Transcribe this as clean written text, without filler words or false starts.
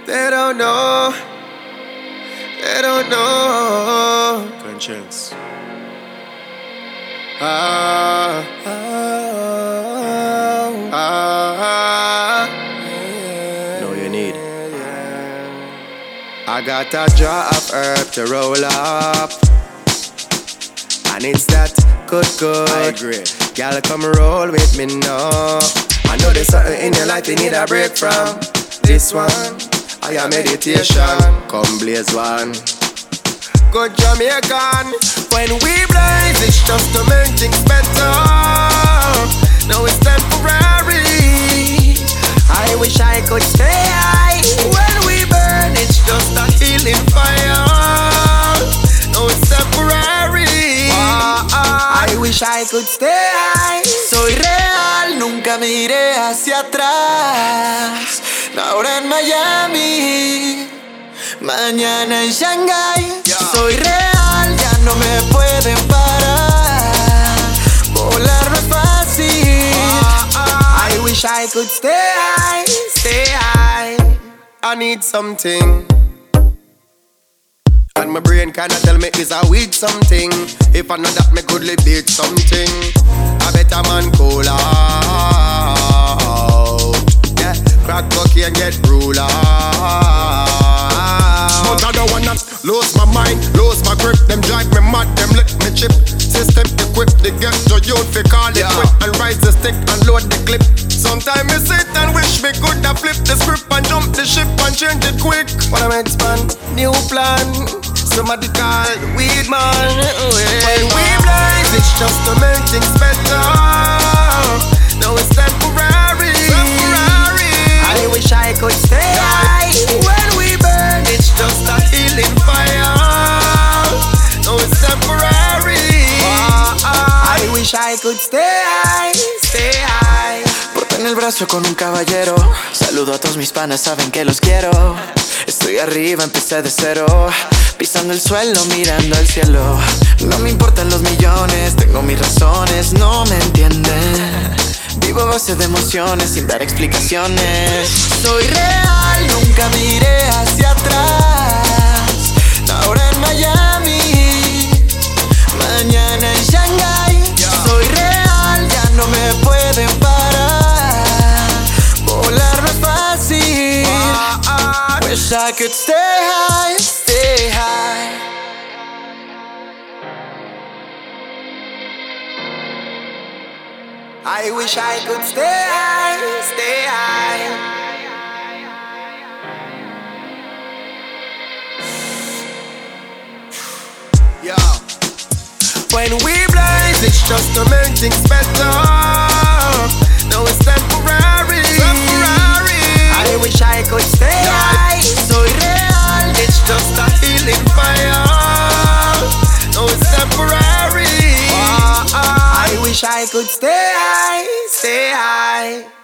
They don't know. They don't know. Conscience. Ah, ah, ah, Know you need. I got a jar of herb to roll up, and it's that good. I agree. Girl, come roll with me now. I know there's something in your life you need a break from. This one, I am meditation. Come blaze one. Good Jamaican. When we blaze, it's just to make things better. No, it's temporary. I wish I could stay high. When we burn, it's just a healing fire. No, it's temporary. I wish I could stay high. Soy real, nunca miré hacia atrás. Ahora en Miami, mañana en Shanghai. Soy real, ya no me pueden parar. Volar no es fácil. I wish I could stay high, stay high. I need something, and my brain kinda tell me it's a weed something. If I know that me could live beat something, I better man cool out. Yeah, crack cocaine get rule out. But I don't wanna lose my mind, lose my grip. Them drive me mad, them let me chip. System equipped, they get to youth, they call it quit. And rise the stick and load the clip. Sometimes I sit and wish me could have flipped the script and jump the ship and change it quick. Wanna make expand, new plan. Somebody call weed man. When we blaze, it's just to make things better. No, it's temporary. I wish I could stay high. When we burn, it's just a healing fire. No, it's temporary. I wish I could stay high, stay high. Porta en el brazo con un caballero. Saludo a todos mis panas, saben que los quiero. Estoy arriba, empecé de cero. Pisando el suelo, mirando al cielo. No me importan los millones, tengo mis razones, no me entienden. Vivo a base de emociones, sin dar explicaciones. Soy real, nunca miré hacia atrás. Ahora en Miami, mañana en Shanghai. Soy real, ya no me pueden parar. Volar no es fácil. Wish I could stay high, stay high. I wish I could stay high, stay high. Yeah. When we blaze, it's just to make things better. No, it's temporary. I wish I could stay high. Soy real, it's just a healing fire. No, it's temporary. I wish I could stay high, stay high.